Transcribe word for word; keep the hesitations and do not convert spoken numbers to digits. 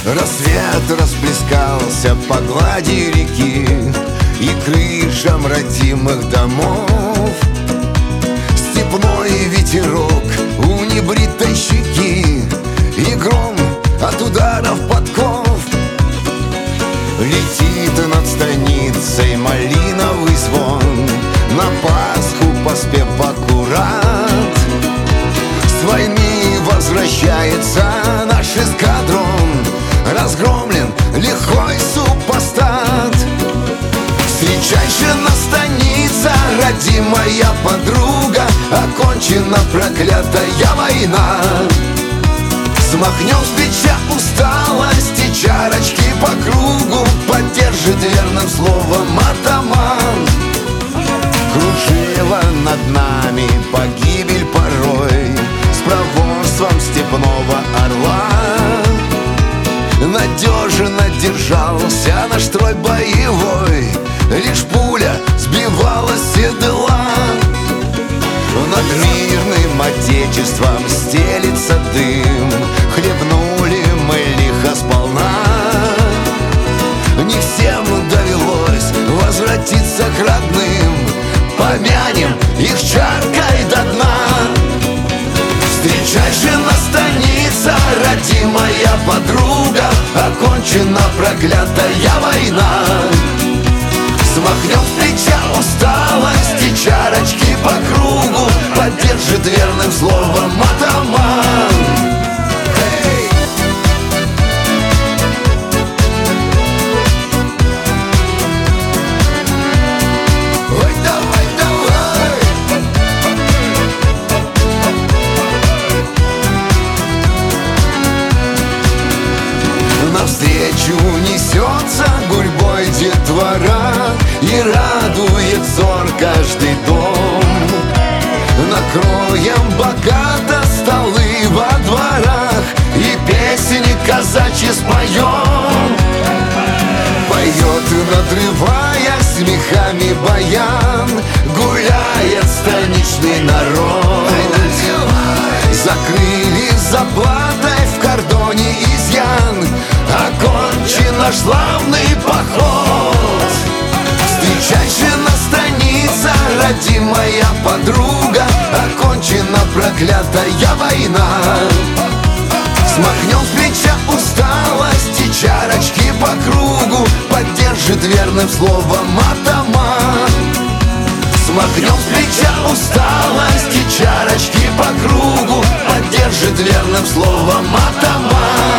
Рассвет расплескался по глади реки и крышам родимых домов. Степной ветерок у небритой щеки и гром от ударов подков. Летит над станицей малиновый звон, на Пасху поспев аккурат. С войны возвращается наш эскадрон, разгромлен лихой супостат. Встречай же на станица, родимая подруга, окончена проклятая война. Смахнем с плеча усталость и чарочки по кругу, поддержит верным словом атаман. Кружева над нами, погибель порой, с проворством степного орла. Надежно держался наш строй боевой, лишь пуля сбивала с седла. Над мирным отечеством стелится дым, хлебнули мы лихо сполна. Не всем довелось возвратиться к родным, помянем их чаркой до дна. Встречай же на станица, родимая подруга, окончена проклятая война. Смахнем с плеча усталость и чарочки по кругу, поддержит верным словом атаман. Hey! Ой, давай, давай! Навстречу несется гурьбой детвора и радует взор каждый дом. Накроем богато столы во дворах и песни казачьи споем. Поет, надрывая смехами баян, гуляет станичный народ. Закрыли заплатой в кордоне изъян, окончен наш славный поход. Встречай же на станица, родимая подруга, окончена проклятая война. Смахнем с плеча усталость и чарочки по кругу, поддержит верным словом атаман. Смахнем с плеча усталость и чарочки по кругу, поддержит верным словом атаман.